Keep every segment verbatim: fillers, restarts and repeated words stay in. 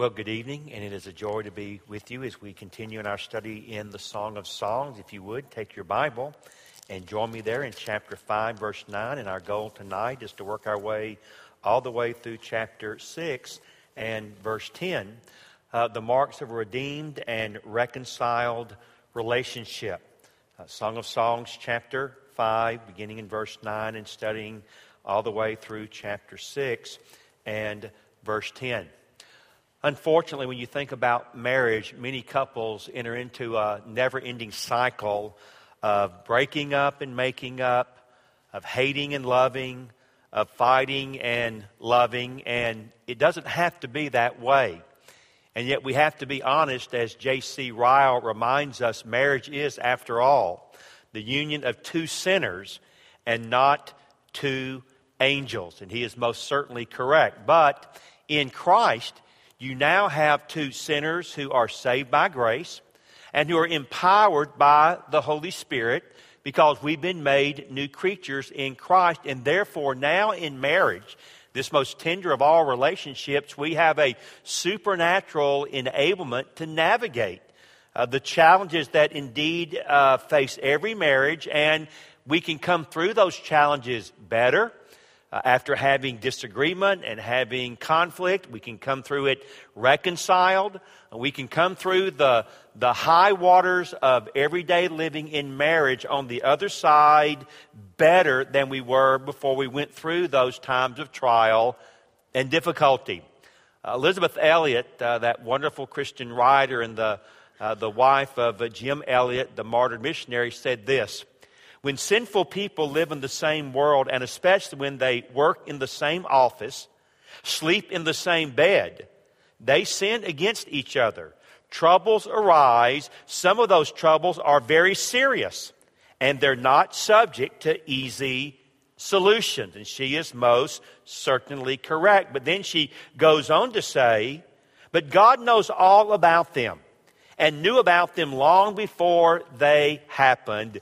Well, good evening, and it is a joy to be with you as we continue in our study in the Song of Songs. If you would, take your Bible and join me there in chapter five, verse nine. And our goal tonight is to work our way all the way through chapter six and verse ten, uh, the marks of a redeemed and reconciled relationship. Uh, Song of Songs, chapter five, beginning in verse nine and studying all the way through chapter six and verse ten. Unfortunately, when you think about marriage, many couples enter into a never-ending cycle of breaking up and making up, of hating and loving, of fighting and loving, and it doesn't have to be that way. And yet we have to be honest, as J C Ryle reminds us, marriage is, after all, the union of two sinners and not two angels. And he is most certainly correct. But in Christ, you now have two sinners who are saved by grace and who are empowered by the Holy Spirit because we've been made new creatures in Christ. And therefore, now in marriage, this most tender of all relationships, we have a supernatural enablement to navigate uh, the challenges that indeed uh, face every marriage. And we can come through those challenges better. Uh, after having disagreement and having conflict, we can come through it reconciled. We can come through the, the high waters of everyday living in marriage on the other side better than we were before we went through those times of trial and difficulty. Uh, Elisabeth Elliot, uh, that wonderful Christian writer and the, uh, the wife of uh, Jim Elliot, the martyred missionary, said this: when sinful people live in the same world, and especially when they work in the same office, sleep in the same bed, they sin against each other. Troubles arise. Some of those troubles are very serious, and they're not subject to easy solutions. And she is most certainly correct. But then she goes on to say, but God knows all about them and knew about them long before they happened.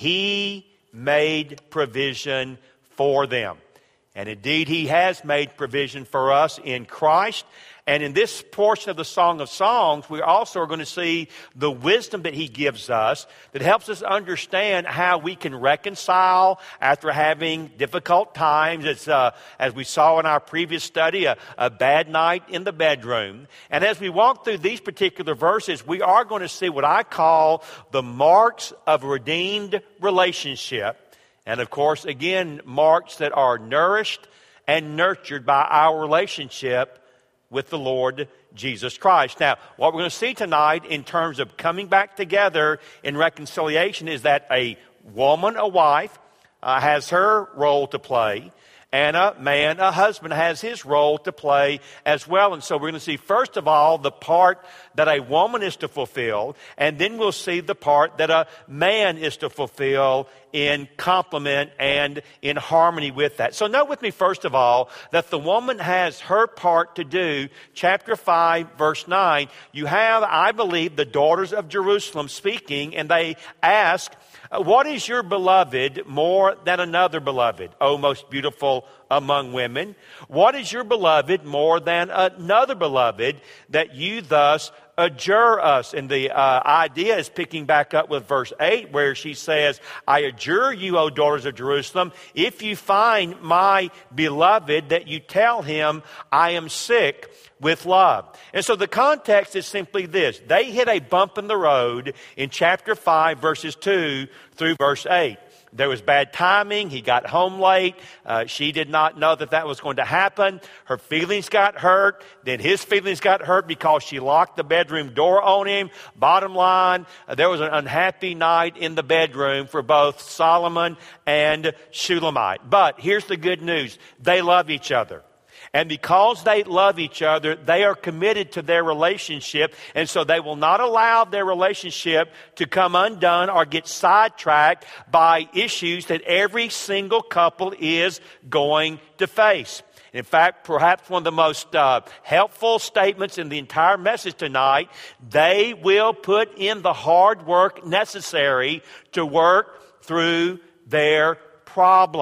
He made provision for them. And indeed, He has made provision for us in Christ. And in this portion of the Song of Songs, we also are going to see the wisdom that He gives us that helps us understand how we can reconcile after having difficult times. It's, uh, as we saw in our previous study, a, a bad night in the bedroom. And as we walk through these particular verses, we are going to see what I call the marks of a redeemed relationship. And of course, again, marks that are nourished and nurtured by our relationship with the Lord Jesus Christ. Now, what we're going to see tonight in terms of coming back together in reconciliation is that a woman, a wife, uh, has her role to play, and a man, a husband, has his role to play as well. And so we're going to see, first of all, the part that a woman is to fulfill, and then we'll see the part that a man is to fulfill in complement and in harmony with that. So note with me, first of all, that the woman has her part to do. Chapter five, verse nine, you have, I believe, the daughters of Jerusalem speaking, and they ask, what is your beloved more than another beloved, O most beautiful among women? What is your beloved more than another beloved, that you thus adjure us? And the uh, idea is picking back up with verse eight, where she says, I adjure you, O daughters of Jerusalem, if you find my beloved, that you tell him, I am sick with love. And so the context is simply this. They hit a bump in the road in chapter five, verses two through verse eight. There was bad timing. He got home late. Uh, she did not know that that was going to happen. Her feelings got hurt. Then his feelings got hurt because she locked the bedroom door on him. Bottom line, uh, there was an unhappy night in the bedroom for both Solomon and Shulamite. But here's the good news. They love each other. And because they love each other, they are committed to their relationship. And so they will not allow their relationship to come undone or get sidetracked by issues that every single couple is going to face. In fact, perhaps one of the most uh, helpful statements in the entire message tonight, they will put in the hard work necessary to work through their problems.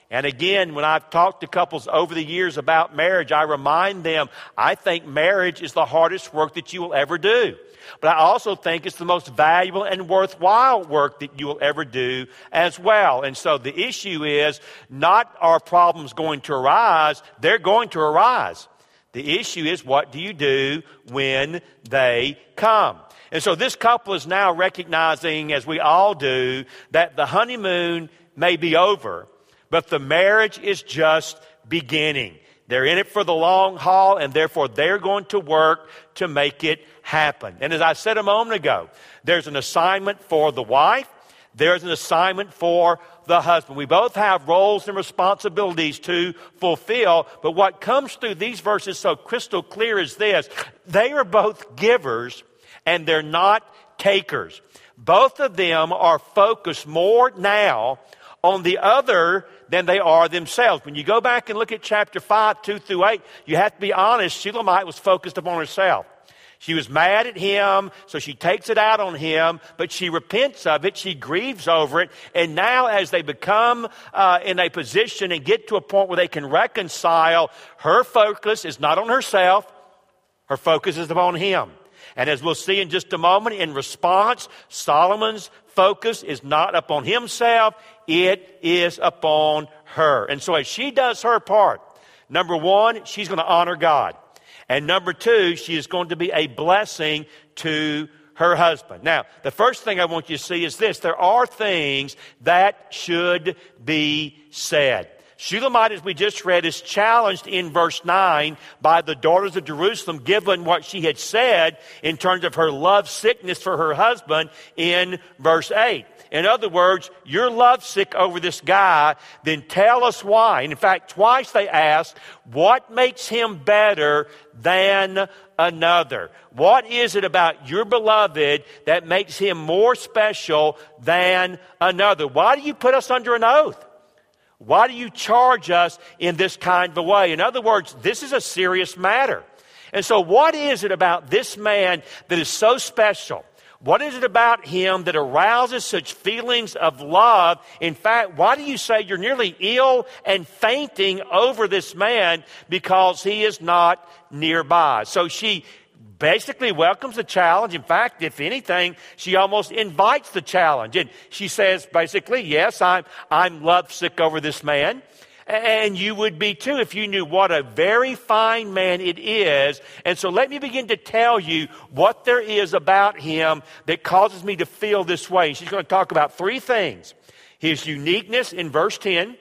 And again, when I've talked to couples over the years about marriage, I remind them, I think marriage is the hardest work that you will ever do. But I also think it's the most valuable and worthwhile work that you will ever do as well. And so the issue is not are problems going to arise, they're going to arise. The issue is, what do you do when they come? And so this couple is now recognizing, as we all do, that the honeymoon may be over, but the marriage is just beginning. They're in it for the long haul, and therefore they're going to work to make it happen. And as I said a moment ago, there's an assignment for the wife. There's an assignment for the husband. We both have roles and responsibilities to fulfill, but what comes through these verses so crystal clear is this: they are both givers and they're not takers. Both of them are focused more now on the other than they are themselves. When you go back and look at chapter five, two through eight, you have to be honest, Shulamite was focused upon herself. She was mad at him, so she takes it out on him, but she repents of it, she grieves over it, and now as they become uh, in a position and get to a point where they can reconcile, her focus is not on herself, her focus is upon him. And as we'll see in just a moment, in response, Solomon's focus is not upon himself, it is upon her. And so as she does her part, number one, she's going to honor God. And number two, she is going to be a blessing to her husband. Now, the first thing I want you to see is this: there are things that should be said. Shulamite, as we just read, is challenged in verse nine by the daughters of Jerusalem, given what she had said in terms of her love sickness for her husband in verse eight. In other words, you're lovesick over this guy, then tell us why. And in fact, twice they asked, what makes him better than another? What is it about your beloved that makes him more special than another? Why do you put us under an oath? Why do you charge us in this kind of a way? In other words, this is a serious matter. And so what is it about this man that is so special? What is it about him that arouses such feelings of love? In fact, why do you say you're nearly ill and fainting over this man because he is not nearby? So she basically welcomes the challenge. In fact, if anything, she almost invites the challenge. And she says, basically, yes, I'm, I'm lovesick over this man. And you would be too if you knew what a very fine man it is. And so let me begin to tell you what there is about him that causes me to feel this way. She's going to talk about three things: his uniqueness in verse ten,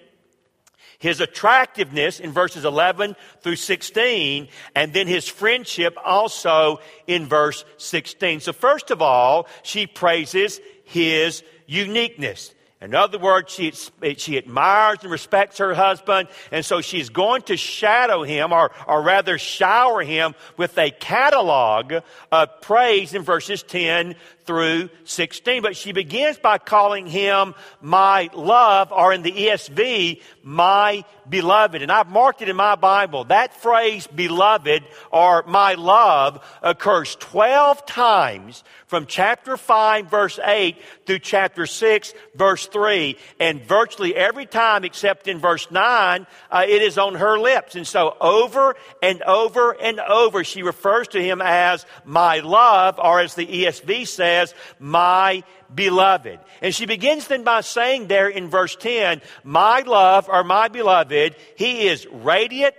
his attractiveness in verses eleven through sixteen, and then his friendship also in verse sixteen. So first of all, she praises his uniqueness. In other words, she, she admires and respects her husband, and so she's going to shadow him, or, or rather shower him with a catalog of praise in verses ten through sixteen. But she begins by calling him my love, or in the E S V, my beloved. And I've marked it in my Bible. That phrase, beloved, or my love, occurs twelve times from chapter five, verse eight, through chapter six, verse three. And virtually every time except in verse nine, uh, it is on her lips. And so over and over and over, she refers to him as my love, or as the E S V says, my beloved. And she begins then by saying there in verse ten, my love, or my beloved, he is radiant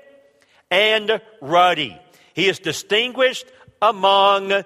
and ruddy. He is distinguished among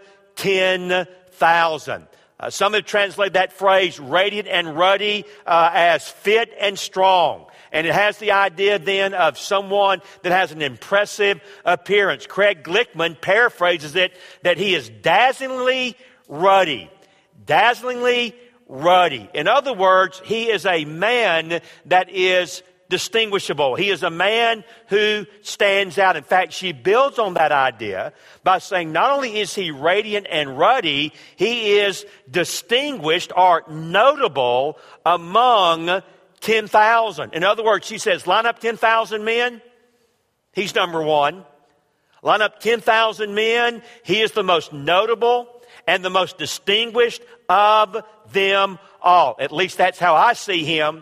ten thousand. Uh, some have translated that phrase, radiant and ruddy, uh, as fit and strong. And it has the idea then of someone that has an impressive appearance. Craig Glickman paraphrases it that he is dazzlingly ruddy. Dazzlingly ruddy. In other words, he is a man that is distinguishable. He is a man who stands out. In fact, she builds on that idea by saying not only is he radiant and ruddy, he is distinguished or notable among ten thousand. In other words, she says, line up ten thousand men, he's number one. Line up ten thousand men, he is the most notable and the most distinguished of them all. At least that's how I see him.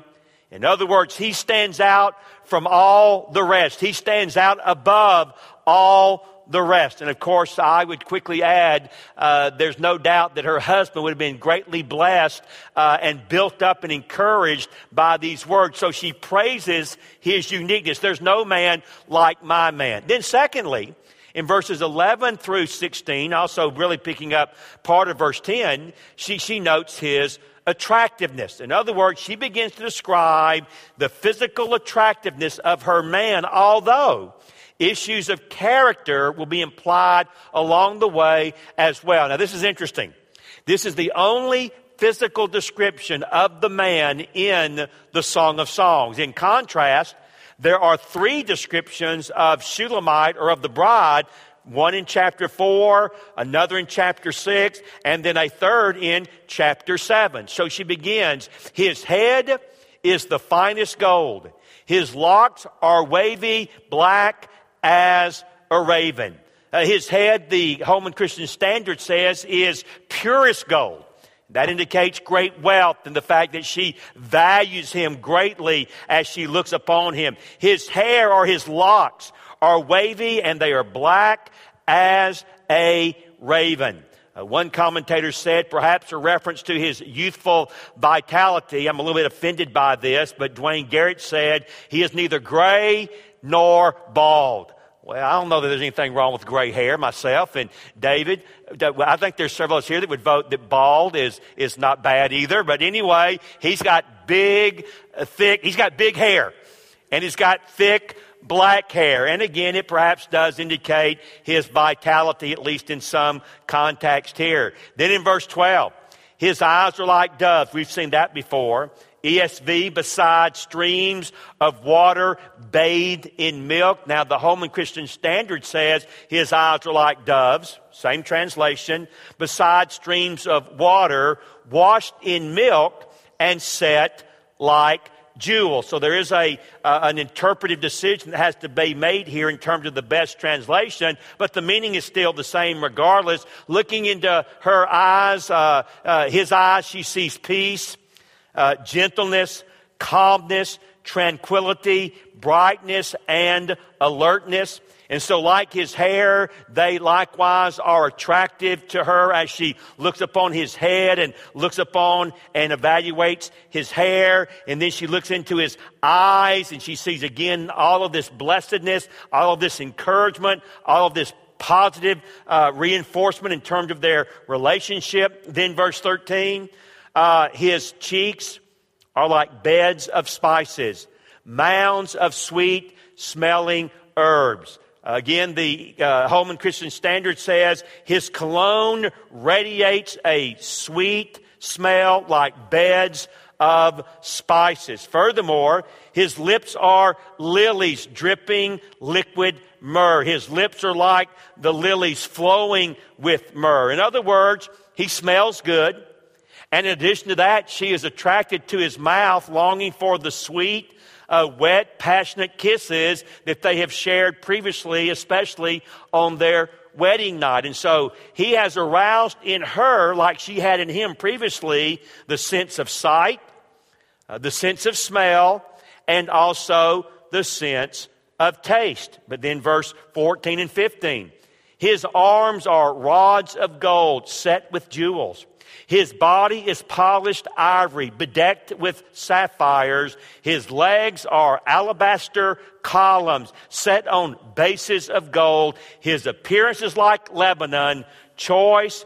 In other words, he stands out from all the rest. He stands out above all the rest. And of course, I would quickly add, uh, there's no doubt that her husband would have been greatly blessed uh, and built up and encouraged by these words. So she praises his uniqueness. There's no man like my man. Then secondly, in verses eleven through sixteen, also really picking up part of verse ten, she, she notes his attractiveness. In other words, she begins to describe the physical attractiveness of her man, although issues of character will be implied along the way as well. Now, this is interesting. This is the only physical description of the man in the Song of Songs. In contrast, there are three descriptions of Shulamite or of the bride, one in chapter four, another in chapter six, and then a third in chapter seven. So she begins, his head is the finest gold. His locks are wavy black as a raven. Uh, his head, the Holman Christian Standard says, is purest gold. That indicates great wealth and the fact that she values him greatly as she looks upon him. His hair or his locks are wavy and they are black as a raven. Uh, one commentator said, perhaps a reference to his youthful vitality. I'm a little bit offended by this, but Dwayne Garrett said, he is neither gray nor bald. Well, I don't know that there's anything wrong with gray hair myself. And David, I think there's several of us here that would vote that bald is, is not bad either. But anyway, he's got big, thick, he's got big hair. And he's got thick black hair. And again, it perhaps does indicate his vitality, at least in some context here. Then in verse twelve, his eyes are like doves. We've seen that before. E S V, beside streams of water bathed in milk. Now, the Holman Christian Standard says his eyes are like doves. Same translation. Beside streams of water washed in milk and set like jewels. So there is a uh, an interpretive decision that has to be made here in terms of the best translation, but the meaning is still the same regardless. Looking into her eyes, uh, uh, his eyes, she sees peace, Uh, gentleness, calmness, tranquility, brightness, and alertness. And so like his hair, they likewise are attractive to her as she looks upon his head and looks upon and evaluates his hair. And then she looks into his eyes and she sees again all of this blessedness, all of this encouragement, all of this positive uh, reinforcement in terms of their relationship. Then verse thirteen, Uh, his cheeks are like beds of spices, mounds of sweet smelling herbs. Again, the uh, Holman Christian Standard says his cologne radiates a sweet smell like beds of spices. Furthermore, his lips are lilies dripping liquid myrrh. His lips are like the lilies flowing with myrrh. In other words, he smells good. And in addition to that, she is attracted to his mouth, longing for the sweet, uh, wet, passionate kisses that they have shared previously, especially on their wedding night. And so he has aroused in her, like she had in him previously, the sense of sight, uh, the sense of smell, and also the sense of taste. But then verse fourteen and fifteen, his arms are rods of gold set with jewels. His body is polished ivory, bedecked with sapphires. His legs are alabaster columns set on bases of gold. His appearance is like Lebanon, choice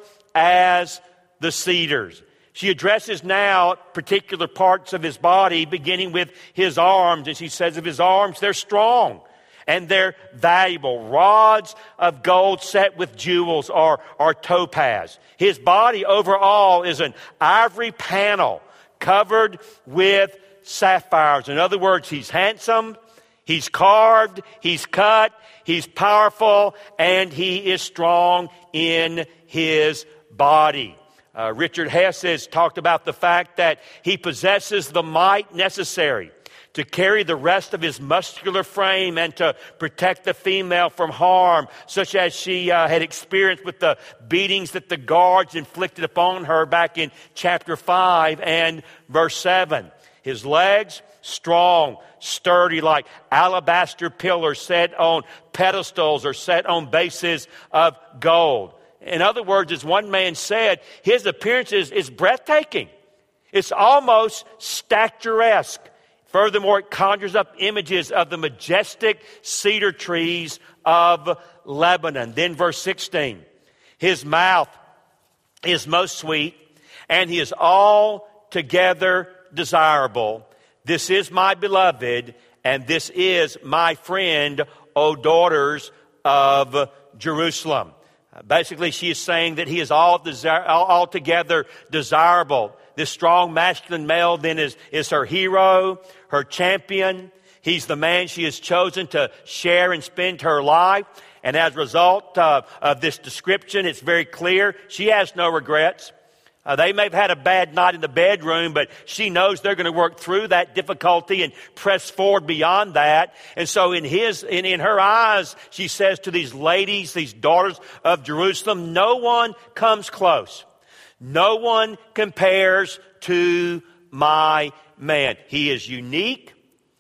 as the cedars. She addresses now particular parts of his body, beginning with his arms. And she says of his arms, they're strong and they're valuable. Rods of gold set with jewels are, are topaz. His body overall is an ivory panel covered with sapphires. In other words, he's handsome, he's carved, he's cut, he's powerful, and he is strong in his body. Uh, Richard Hess has talked about the fact that he possesses the might necessary to carry the rest of his muscular frame and to protect the female from harm, such as she uh, had experienced with the beatings that the guards inflicted upon her back in chapter five and verse seven. His legs, strong, sturdy, like alabaster pillars set on pedestals or set on bases of gold. In other words, as one man said, his appearance is, is breathtaking. It's almost statuesque. Furthermore, it conjures up images of the majestic cedar trees of Lebanon. Then verse sixteen, his mouth is most sweet, and he is altogether desirable. This is my beloved, and this is my friend, O daughters of Jerusalem. Basically, she is saying that he is all desir- altogether desirable. This strong masculine male then is, is her hero, her champion. He's the man she has chosen to share and spend her life. And as a result uh, of this description, it's very clear she has no regrets. Uh, they may have had a bad night in the bedroom, but she knows they're going to work through that difficulty and press forward beyond that. And so in his, in, in her eyes, she says to these ladies, these daughters of Jerusalem, no one comes close. No one compares to my man. He is unique.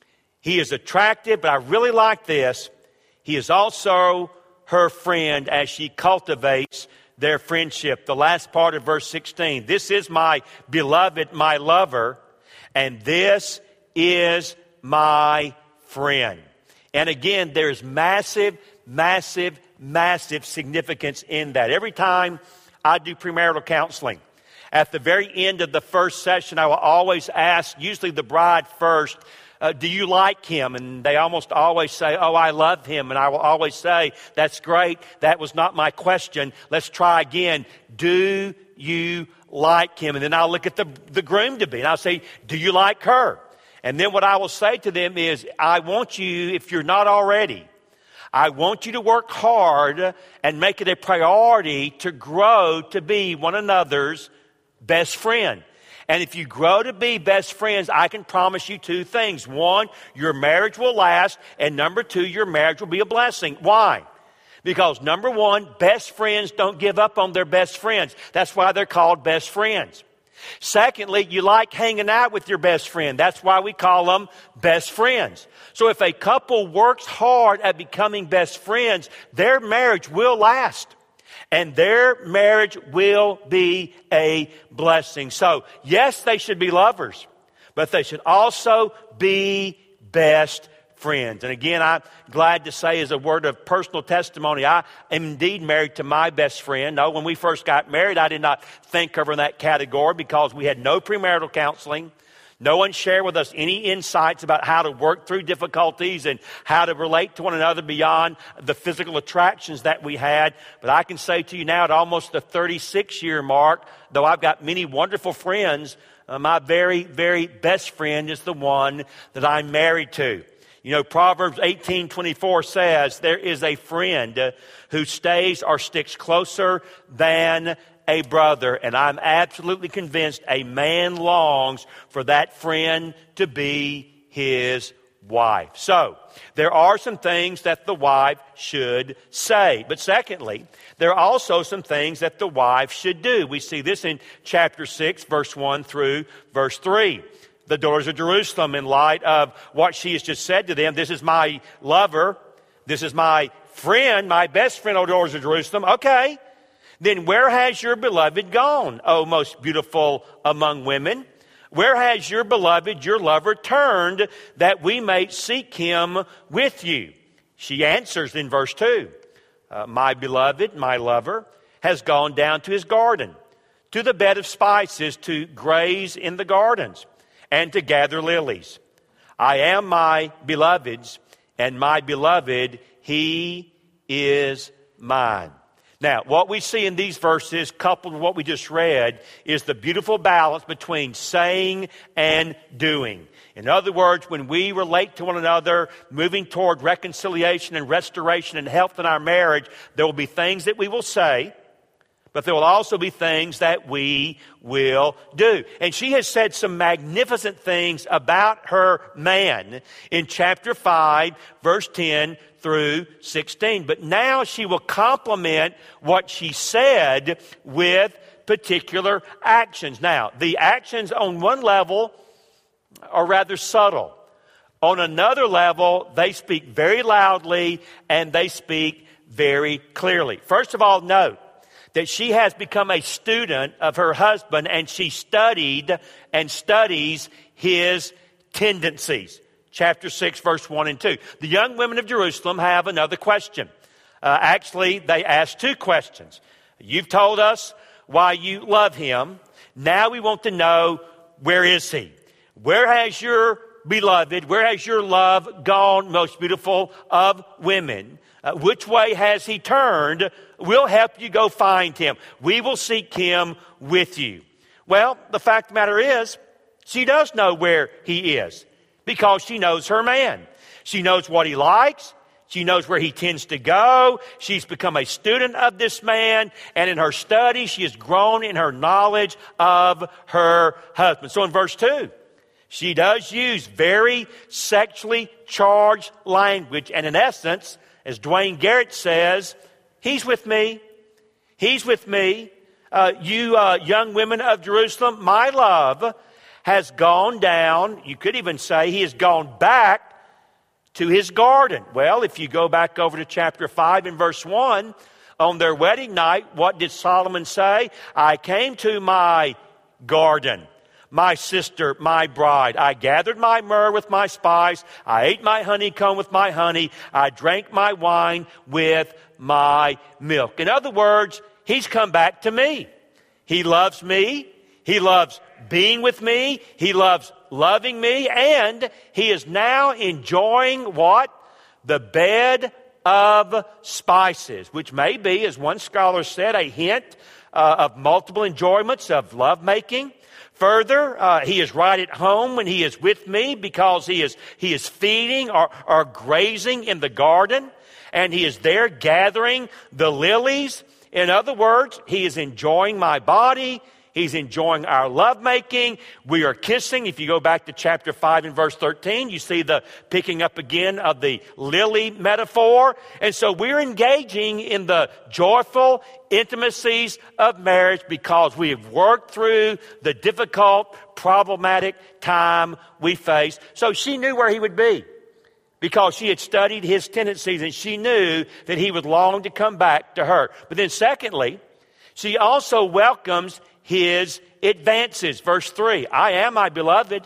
He is attractive, but I really like this. He is also her friend as she cultivates their friendship. The last part of verse sixteen. This is my beloved, my lover, and this is my friend. And again, there's massive, massive, massive significance in that. Every time I do premarital counseling, at the very end of the first session, I will always ask, usually the bride first, Uh, do you like him? And they almost always say, oh, I love him. And I will always say, that's great. That was not my question. Let's try again. Do you like him? And then I'll look at the, the groom-to-be and I'll say, do you like her? And then what I will say to them is, I want you, if you're not already, I want you to work hard and make it a priority to grow to be one another's best friend. And if you grow to be best friends, I can promise you two things. One, your marriage will last. And number two, your marriage will be a blessing. Why? Because number one, best friends don't give up on their best friends. That's why they're called best friends. Secondly, you like hanging out with your best friend. That's why we call them best friends. So if a couple works hard at becoming best friends, their marriage will last. And their marriage will be a blessing. So, yes, they should be lovers, but they should also be best friends. And again, I'm glad to say, as a word of personal testimony, I am indeed married to my best friend. No, when we first got married, I did not think of her in that category because we had no premarital counseling. No one shared with us any insights about how to work through difficulties and how to relate to one another beyond the physical attractions that we had. But I can say to you now, at almost the thirty-six year mark, though I've got many wonderful friends, uh, my very, very best friend is the one that I'm married to. You know, Proverbs eighteen twenty-four says, there is a friend uh, who stays or sticks closer than a brother. And I'm absolutely convinced a man longs for that friend to be his wife. So, there are some things that the wife should say. But secondly, there are also some things that the wife should do. We see this in chapter six, verse one through verse three. The daughters of Jerusalem, in light of what she has just said to them, this is my lover, this is my friend, my best friend, O daughters of Jerusalem. Okay. Then where has your beloved gone, O most beautiful among women? Where has your beloved, your lover, turned that we may seek him with you? She answers in verse two, uh, my beloved, my lover, has gone down to his garden, to the bed of spices, to graze in the gardens, and to gather lilies. I am my beloved's, and my beloved, he is mine. Now, what we see in these verses, coupled with what we just read, is the beautiful balance between saying and doing. In other words, when we relate to one another, moving toward reconciliation and restoration and health in our marriage, there will be things that we will say, but there will also be things that we will do. And she has said some magnificent things about her man in chapter five, verse ten through sixteen. But now she will complement what she said with particular actions. Now, the actions on one level are rather subtle. On another level, they speak very loudly and they speak very clearly. First of all, note that she has become a student of her husband and she studied and studies his tendencies. Chapter six, verse one and two. The young women of Jerusalem have another question. Uh, actually, they ask two questions. You've told us why you love him. Now we want to know, where is he? Where has your beloved, where has your love gone, most beautiful of women? Uh, which way has he turned? We'll help you go find him. We will seek him with you. Well, the fact of the matter is, she does know where he is because she knows her man. She knows what he likes. She knows where he tends to go. She's become a student of this man. And in her study, she has grown in her knowledge of her husband. So in verse two, she does use very sexually charged language. And in essence, as Dwayne Garrett says, he's with me. He's with me. Uh, you uh, young women of Jerusalem, my love has gone down. You could even say he has gone back to his garden. Well, if you go back over to chapter five and verse one, on their wedding night, what did Solomon say? I came to my garden, my sister, my bride. I gathered my myrrh with my spice. I ate my honeycomb with my honey. I drank my wine with my milk. In other words, he's come back to me. He loves me. He loves being with me. He loves loving me. And he is now enjoying what? The bed of spices, which may be, as one scholar said, a hint uh, of multiple enjoyments of lovemaking. Further, uh, he is right at home when he is with me because he is he is feeding or, or grazing in the garden, and he is there gathering the lilies. In other words, he is enjoying my body. He's enjoying our lovemaking. We are kissing. If you go back to chapter five and verse thirteen, you see the picking up again of the lily metaphor. And so we're engaging in the joyful intimacies of marriage because we have worked through the difficult, problematic time we face. So she knew where he would be because she had studied his tendencies and she knew that he would long to come back to her. But then secondly, she also welcomes his advances. Verse three, I am my beloved,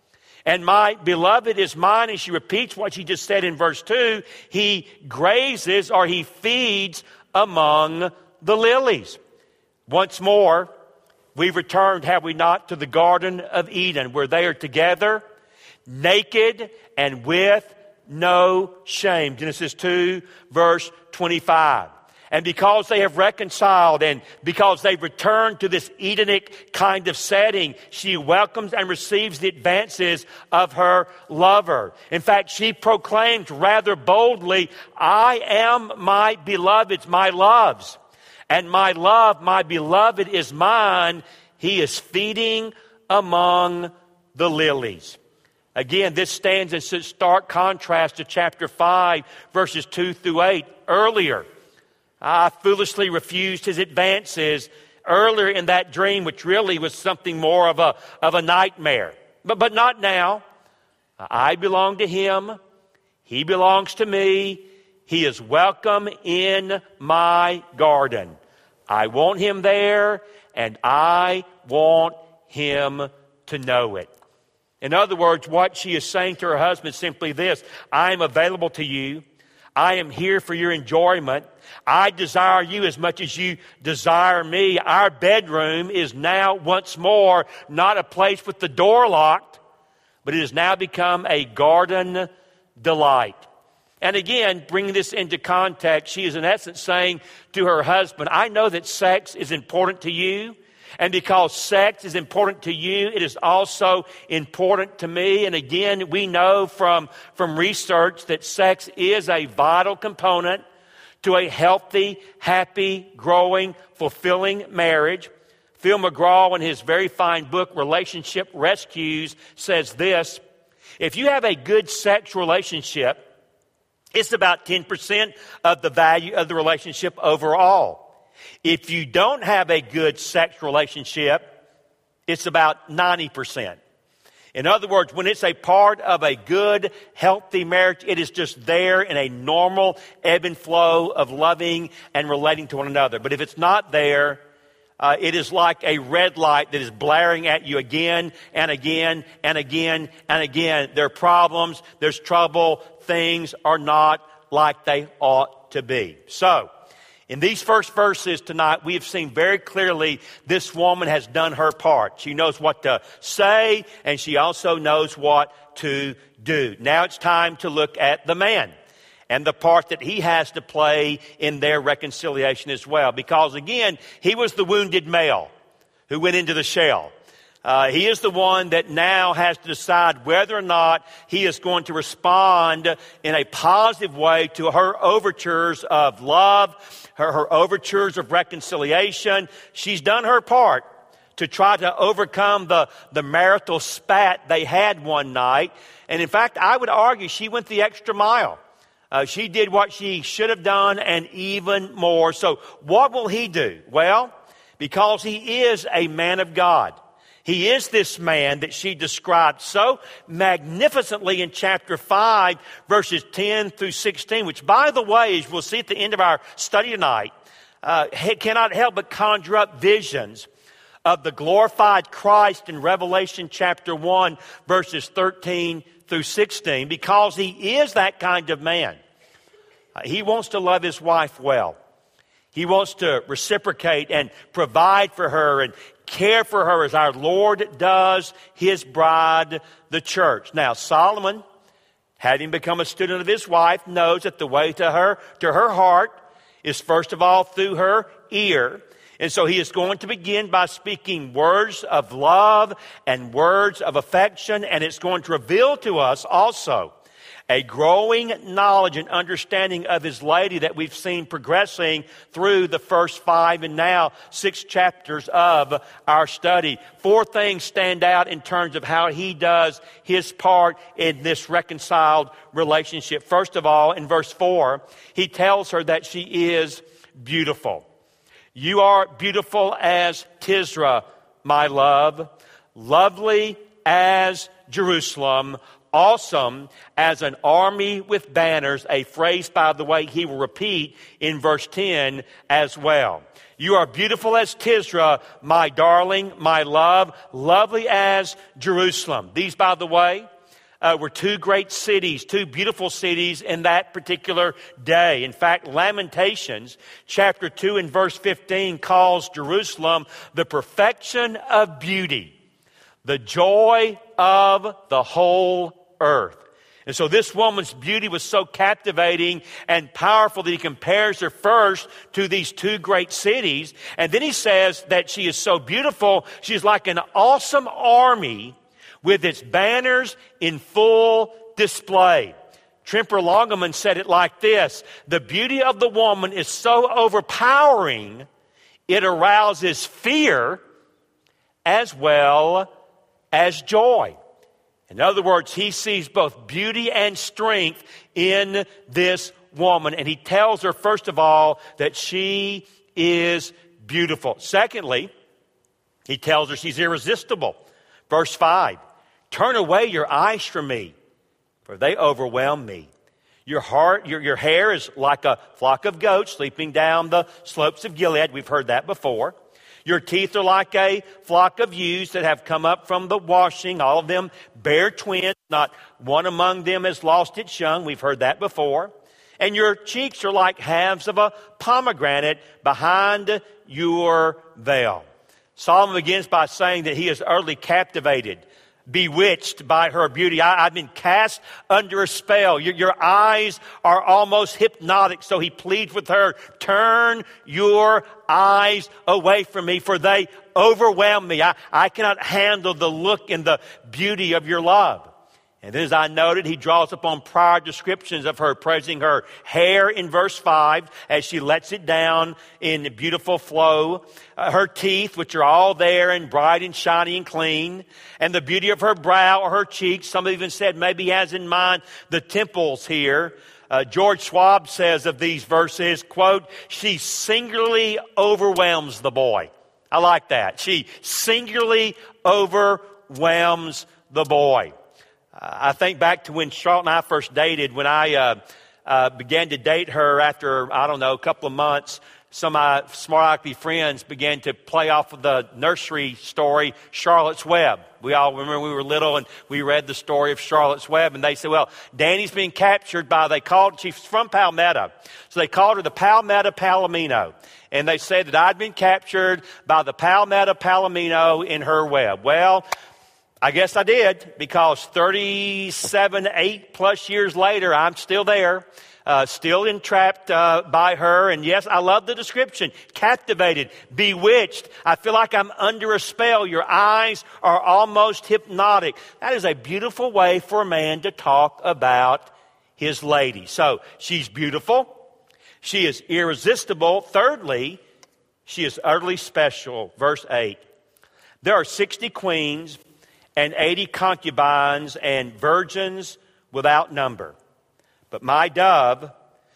and my beloved is mine. And she repeats what she just said in verse two. He grazes or he feeds among the lilies. Once more, we've returned, have we not, to the Garden of Eden, where they are together, naked and with no shame. Genesis two, verse twenty-five. And because they have reconciled and because they've returned to this Edenic kind of setting, she welcomes and receives the advances of her lover. In fact, she proclaims rather boldly, I am my beloved's, my love's. And my love, my beloved is mine. He is feeding among the lilies. Again, this stands in such stark contrast to chapter five, verses two through eight. Earlier, I foolishly refused his advances earlier in that dream, which really was something more of a, of a nightmare. But, but not now. I belong to him. He belongs to me. He is welcome in my garden. I want him there, and I want him to know it. In other words, what she is saying to her husband is simply this: I am available to you. I am here for your enjoyment. I desire you as much as you desire me. Our bedroom is now once more not a place with the door locked, but it has now become a garden delight. And again, bringing this into context, she is in essence saying to her husband, I know that sex is important to you. And because sex is important to you, it is also important to me. And again, we know from, from research that sex is a vital component to a healthy, happy, growing, fulfilling marriage. Phil McGraw, in his very fine book, Relationship Rescues, says this: if you have a good sex relationship, it's about ten percent of the value of the relationship overall. If you don't have a good sex relationship, it's about ninety percent. In other words, when it's a part of a good, healthy marriage, it is just there in a normal ebb and flow of loving and relating to one another. But if it's not there, uh, it is like a red light that is blaring at you again and again and again and again. There are problems, there's trouble, things are not like they ought to be. So, in these first verses tonight, we have seen very clearly this woman has done her part. She knows what to say, and she also knows what to do. Now it's time to look at the man and the part that he has to play in their reconciliation as well. Because again, he was the wounded male who went into the shell. Uh, he is the one that now has to decide whether or not he is going to respond in a positive way to her overtures of love, her, her overtures of reconciliation. She's done her part to try to overcome the, the marital spat they had one night. And in fact, I would argue she went the extra mile. Uh, she did what she should have done and even more. So what will he do? Well, because he is a man of God. He is this man that she described so magnificently in chapter five, verses ten through sixteen, which, by the way, as we'll see at the end of our study tonight, uh, cannot help but conjure up visions of the glorified Christ in Revelation chapter one, verses thirteen through sixteen, because he is that kind of man. Uh, he wants to love his wife well. He wants to reciprocate and provide for her and care for her as our Lord does his bride, the church. Now, Solomon, having become a student of his wife, knows that the way to her, to her heart is first of all through her ear. And so he is going to begin by speaking words of love and words of affection, and it's going to reveal to us also a growing knowledge and understanding of his lady that we've seen progressing through the first five and now six chapters of our study. Four things stand out in terms of how he does his part in this reconciled relationship. First of all, in verse four, he tells her that she is beautiful. You are beautiful as Tisra, my love, lovely as Jerusalem, awesome as an army with banners, a phrase, by the way, he will repeat in verse ten as well. You are beautiful as Tisra, my darling, my love, lovely as Jerusalem. These, by the way, uh, were two great cities, two beautiful cities in that particular day. In fact, Lamentations chapter two and verse fifteen calls Jerusalem the perfection of beauty, the joy of the whole earth. And so this woman's beauty was so captivating and powerful that he compares her first to these two great cities. And then he says that she is so beautiful, she's like an awesome army with its banners in full display. Tremper Longman said it like this: the beauty of the woman is so overpowering, it arouses fear as well as joy. In other words, he sees both beauty and strength in this woman. And he tells her, first of all, that she is beautiful. Secondly, he tells her she's irresistible. Verse five, turn away your eyes from me, for they overwhelm me. Your heart, your, your hair is like a flock of goats sleeping down the slopes of Gilead. We've heard that before. Your teeth are like a flock of ewes that have come up from the washing. All of them bear twins. Not one among them has lost its young. We've heard that before. And your cheeks are like halves of a pomegranate behind your veil. Solomon begins by saying that he is utterly captivated, bewitched by her beauty. I, I've been cast under a spell. Your, your eyes are almost hypnotic. So he pleads with her, turn your eyes away from me, for they overwhelm me. I, I cannot handle the look and the beauty of your love. And then, as I noted, he draws upon prior descriptions of her, praising her hair in verse five as she lets it down in beautiful flow, uh, her teeth, which are all there and bright and shiny and clean, and the beauty of her brow or her cheeks. Some even said maybe he has in mind the temples here. Uh, George Schwab says of these verses, quote, she singularly overwhelms the boy. I like that. She singularly overwhelms the boy. Uh, I think back to when Charlotte and I first dated. When I uh, uh, began to date her after, I don't know, a couple of months, some of my smart alecky friends began to play off of the nursery story, Charlotte's Web. We all remember we were little and we read the story of Charlotte's Web, and they said, well, Danny's being captured by, they called, she's from Palmetto, so they called her the Palmetto Palomino. And they said that I'd been captured by the Palmetto Palomino in her web. Well, I guess I did, because thirty-seven, eight plus years later, I'm still there. Uh, still entrapped uh, by her. And yes, I love the description. Captivated, bewitched. I feel like I'm under a spell. Your eyes are almost hypnotic. That is a beautiful way for a man to talk about his lady. So she's beautiful. She is irresistible. Thirdly, she is utterly special. Verse eight. There are sixty queens and eighty concubines and virgins without number. But my dove,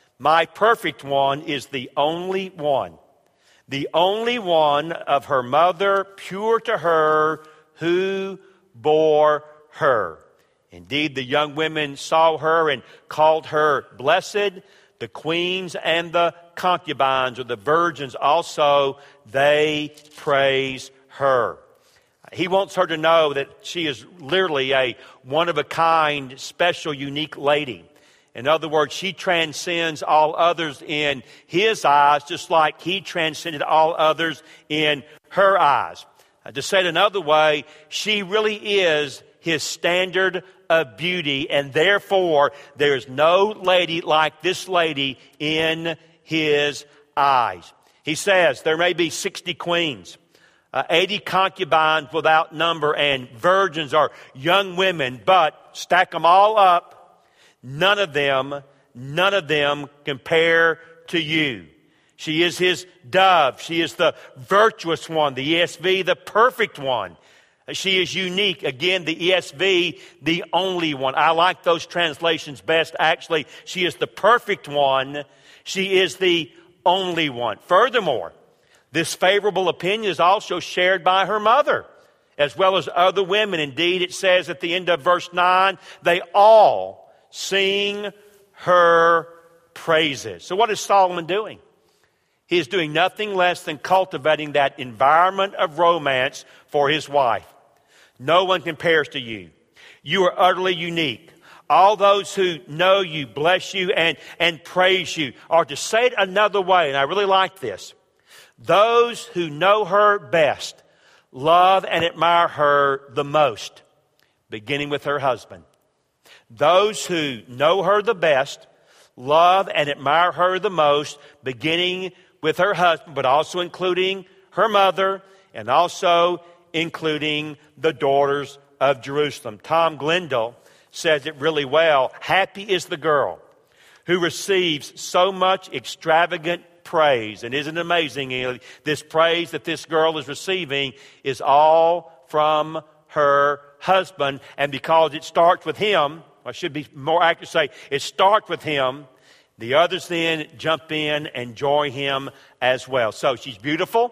my perfect one, is the only one, the only one of her mother, pure to her, who bore her. Indeed, the young women saw her and called her blessed. The queens and the concubines, or the virgins also, they praise her. He wants her to know that she is literally a one-of-a-kind, special, unique lady. In other words, she transcends all others in his eyes, just like he transcended all others in her eyes. Uh, to say it another way, she really is his standard of beauty, and therefore there is no lady like this lady in his eyes. He says there may be sixty queens, uh, eighty concubines without number, and virgins are young women, but stack them all up, none of them, none of them compare to you. She is his dove. She is the virtuous one, the E S V, the perfect one. She is unique. Again, the E S V, the only one. I like those translations best. Actually, she is the perfect one. She is the only one. Furthermore, this favorable opinion is also shared by her mother, as well as other women. Indeed, it says at the end of verse nine, they all sing her praises. So what is Solomon doing? He is doing nothing less than cultivating that environment of romance for his wife. No one compares to you. You are utterly unique. All those who know you bless you and, and praise you. Or to say it another way, and I really like this, those who know her best love and admire her the most, beginning with her husband. Those who know her the best love and admire her the most, beginning with her husband, but also including her mother, and also including the daughters of Jerusalem. Tom Glendale says it really well. Happy is the girl who receives so much extravagant praise. And isn't it amazing? This praise that this girl is receiving is all from her husband. And because it starts with him, I should be more accurate to say, it starts with him. The others then jump in and join him as well. So she's beautiful.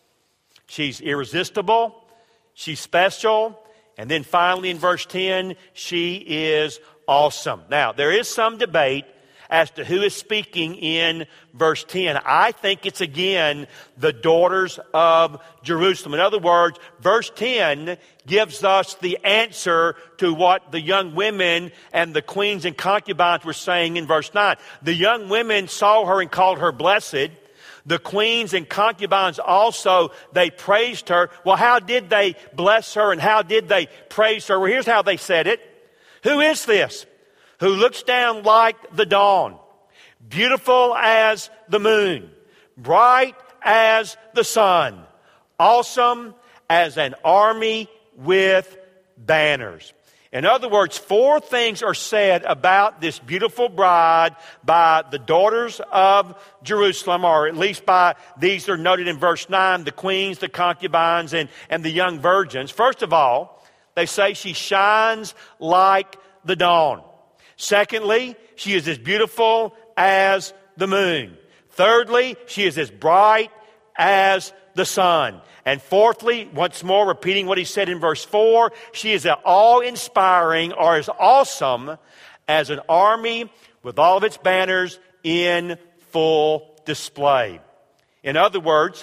She's irresistible. She's special. And then finally in verse ten, she is awesome. Now, there is some debate as to who is speaking in verse ten. I think it's again the daughters of Jerusalem. In other words, verse ten gives us the answer to what the young women and the queens and concubines were saying in verse nine. The young women saw her and called her blessed. The queens and concubines also, they praised her. Well, how did they bless her and how did they praise her? Well, here's how they said it. Who is this who looks down like the dawn, beautiful as the moon, bright as the sun, awesome as an army with banners? In other words, four things are said about this beautiful bride by the daughters of Jerusalem, or at least by these are noted in verse nine, the queens, the concubines, and, and the young virgins. First of all, they say she shines like the dawn. Secondly, she is as beautiful as the moon. Thirdly, she is as bright as the sun. And fourthly, once more repeating what he said in verse four, she is as awe-inspiring or as awesome as an army with all of its banners in full display. In other words,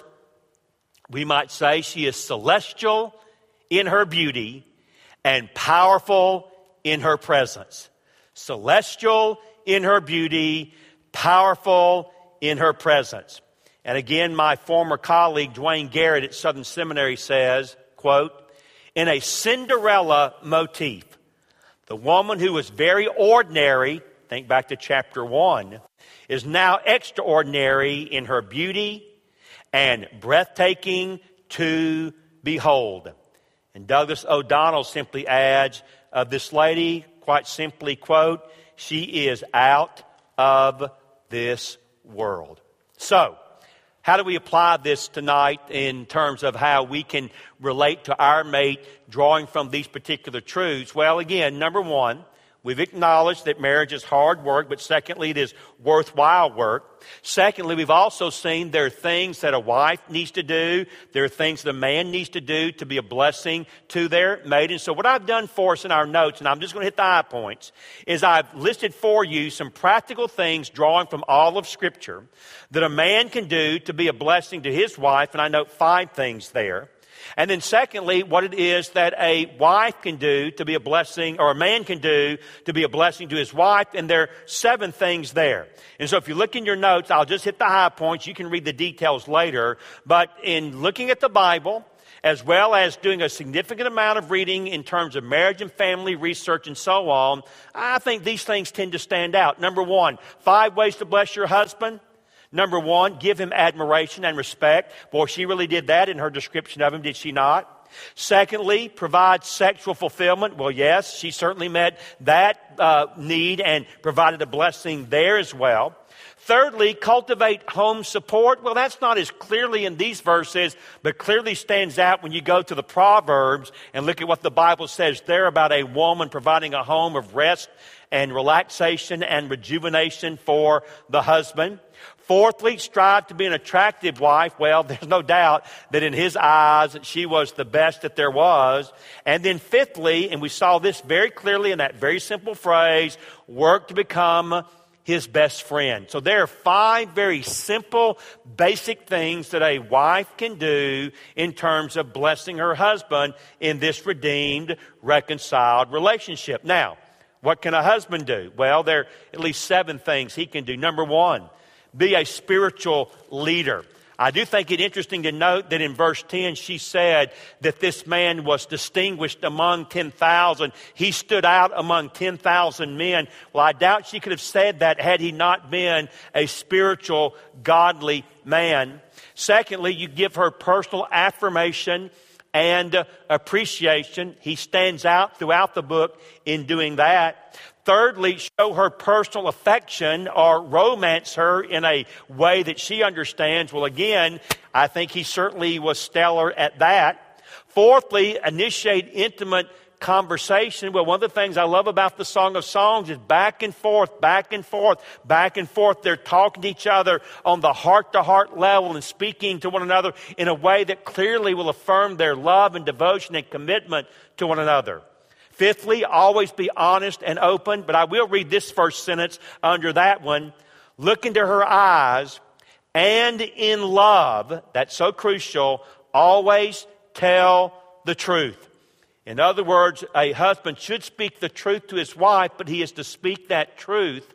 we might say she is celestial in her beauty and powerful in her presence. Celestial in her beauty, powerful in her presence. And again, my former colleague, Dwayne Garrett at Southern Seminary says, quote, in a Cinderella motif, the woman who was very ordinary, think back to chapter one, is now extraordinary in her beauty and breathtaking to behold. And Douglas O'Donnell simply adds of this lady, quite simply, quote, she is out of this world. So, how do we apply this tonight in terms of how we can relate to our mate drawing from these particular truths? Well, again, number one, we've acknowledged that marriage is hard work, but secondly, it is worthwhile work. Secondly, we've also seen there are things that a wife needs to do. There are things that a man needs to do to be a blessing to their mate. And so what I've done for us in our notes, and I'm just going to hit the high points, is I've listed for you some practical things drawing from all of Scripture that a man can do to be a blessing to his wife. And I note five things there. And then secondly, what it is that a wife can do to be a blessing, or a man can do to be a blessing to his wife. And there are seven things there. And so if you look in your notes, I'll just hit the high points. You can read the details later. But in looking at the Bible, as well as doing a significant amount of reading in terms of marriage and family research and so on, I think these things tend to stand out. Number one, five ways to bless your husband. Number one, give him admiration and respect. Boy, she really did that in her description of him, did she not? Secondly, provide sexual fulfillment. Well, yes, she certainly met that uh, need and provided a blessing there as well. Thirdly, cultivate home support. Well, that's not as clearly in these verses, but clearly stands out when you go to the Proverbs and look at what the Bible says there about a woman providing a home of rest and relaxation and rejuvenation for the husband. Fourthly, strive to be an attractive wife. Well, there's no doubt that in his eyes, she was the best that there was. And then fifthly, and we saw this very clearly in that very simple phrase, work to become his best friend. So there are five very simple, basic things that a wife can do in terms of blessing her husband in this redeemed, reconciled relationship. Now, what can a husband do? Well, there are at least seven things he can do. Number one, be a spiritual leader. I do think it interesting to note that in verse ten, she said that this man was distinguished among ten thousand. He stood out among ten thousand men. Well, I doubt she could have said that had he not been a spiritual, godly man. Secondly, you give her personal affirmation and uh, appreciation. He stands out throughout the book in doing that. Thirdly, show her personal affection or romance her in a way that she understands. Well, again, I think he certainly was stellar at that. Fourthly, initiate intimate conversation. Well, one of the things I love about the Song of Songs is back and forth, back and forth, back and forth. They're talking to each other on the heart-to-heart level and speaking to one another in a way that clearly will affirm their love and devotion and commitment to one another. Fifthly, always be honest and open. But I will read this first sentence under that one. Look into her eyes and in love, that's so crucial, always tell the truth. In other words, a husband should speak the truth to his wife, but he is to speak that truth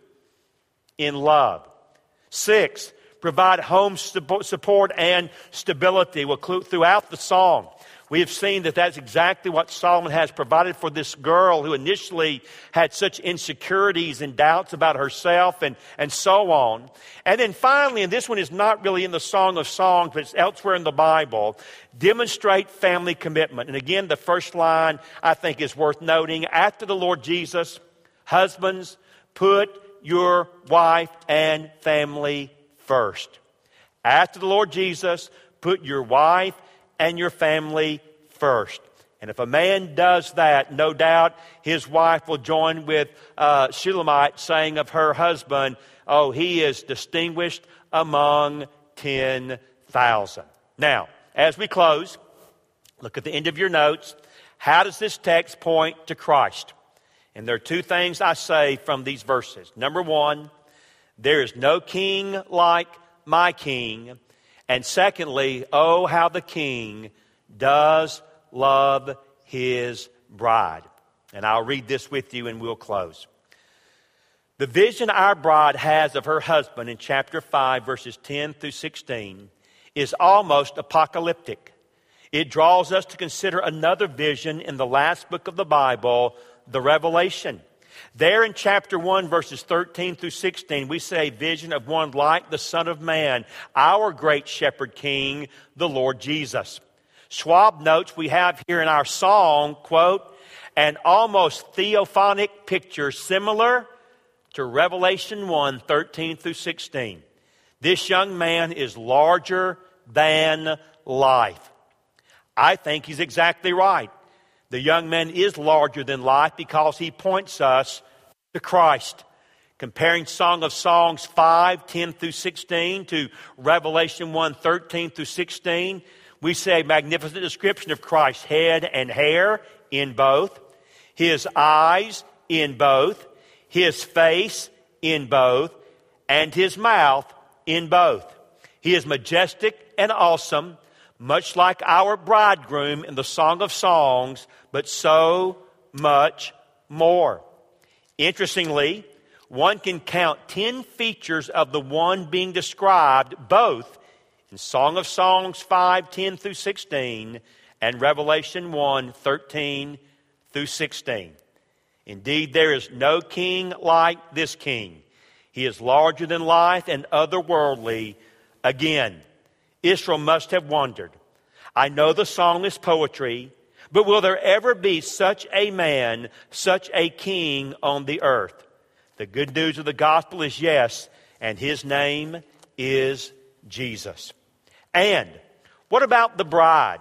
in love. Six, provide home support and stability. Well, throughout the song, we have seen that that's exactly what Solomon has provided for this girl who initially had such insecurities and doubts about herself and, and so on. And then finally, and this one is not really in the Song of Songs, but it's elsewhere in the Bible, demonstrate family commitment. And again, the first line I think is worth noting. After the Lord Jesus, husbands, put your wife and family first. After the Lord Jesus, put your wife and your family first. And if a man does that, no doubt his wife will join with uh, Shulamite saying of her husband, oh, he is distinguished among ten thousand. Now, as we close, look at the end of your notes. How does this text point to Christ? And there are two things I say from these verses. Number one, there is no king like my king. And secondly, oh, how the king does love his bride. And I'll read this with you and we'll close. The vision our bride has of her husband in chapter five, verses ten through sixteen, is almost apocalyptic. It draws us to consider another vision in the last book of the Bible, the Revelation. There in chapter one, verses thirteen through sixteen, we see a vision of one like the Son of Man, our great shepherd king, the Lord Jesus. Schwab notes we have here in our song, quote, an almost theophanic picture similar to Revelation one, thirteen through sixteen. This young man is larger than life. I think he's exactly right. The young man is larger than life because he points us to Christ. Comparing Song of Songs five, ten through sixteen to Revelation one, thirteen through sixteen, we see a magnificent description of Christ's head and hair in both, his eyes in both, his face in both, and his mouth in both. He is majestic and awesome, much like our bridegroom in the Song of Songs, but so much more. Interestingly, one can count ten features of the one being described both in Song of Songs five, ten through sixteen and Revelation one, thirteen through sixteen. Indeed, there is no king like this king. He is larger than life and otherworldly. Again, Israel must have wondered, I know the song is poetry, but will there ever be such a man, such a king on the earth? The good news of the gospel is yes, and his name is Jesus. And what about the bride?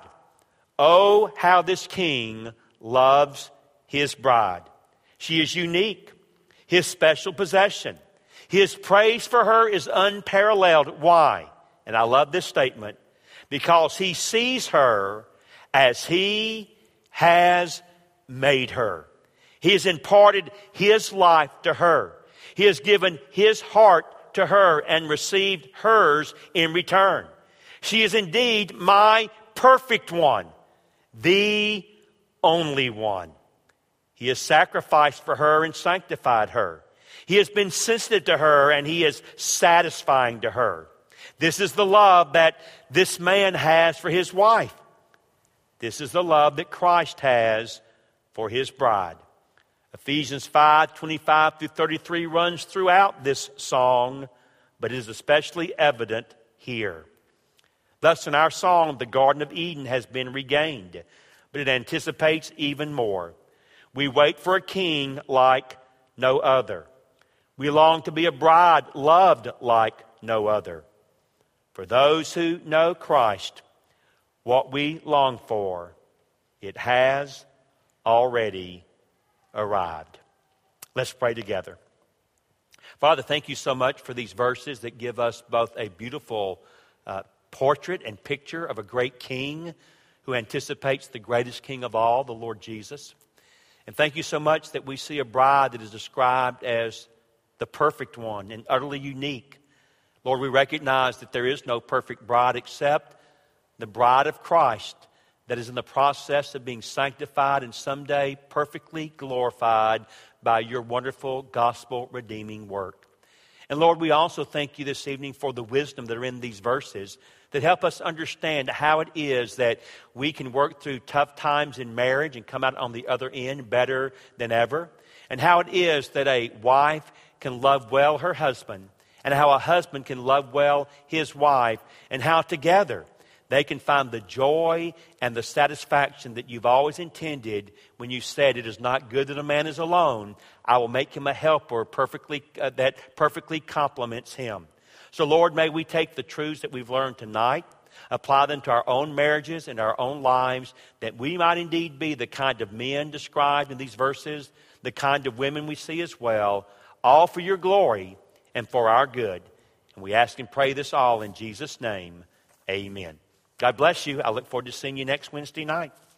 Oh, how this king loves his bride. She is unique, his special possession. His praise for her is unparalleled. Why? And I love this statement. Because he sees her as he has made her. He has imparted his life to her. He has given his heart to her and received hers in return. She is indeed my perfect one, the only one. He has sacrificed for her and sanctified her. He has been sensitive to her and he is satisfying to her. This is the love that this man has for his wife. This is the love that Christ has for his bride. Ephesians five, twenty-five through thirty-three runs throughout this song, but it is especially evident here. Thus, in our song, the Garden of Eden has been regained, but it anticipates even more. We wait for a king like no other. We long to be a bride loved like no other. For those who know Christ, what we long for, it has already arrived. Let's pray together. Father, thank you so much for these verses that give us both a beautiful uh, portrait and picture of a great king who anticipates the greatest king of all, the Lord Jesus. And thank you so much that we see a bride that is described as the perfect one and utterly unique. Lord, we recognize that there is no perfect bride except the bride of Christ that is in the process of being sanctified and someday perfectly glorified by your wonderful gospel redeeming work. And Lord, we also thank you this evening for the wisdom that are in these verses that help us understand how it is that we can work through tough times in marriage and come out on the other end better than ever. And how it is that a wife can love well her husband, and how a husband can love well his wife, and how together they can find the joy and the satisfaction that you've always intended when you said, it is not good that a man is alone. I will make him a helper perfectly uh, that perfectly complements him. So Lord, may we take the truths that we've learned tonight, apply them to our own marriages and our own lives, that we might indeed be the kind of men described in these verses, the kind of women we see as well, all for your glory and for our good. And we ask and pray this all in Jesus' name. Amen. God bless you. I look forward to seeing you next Wednesday night.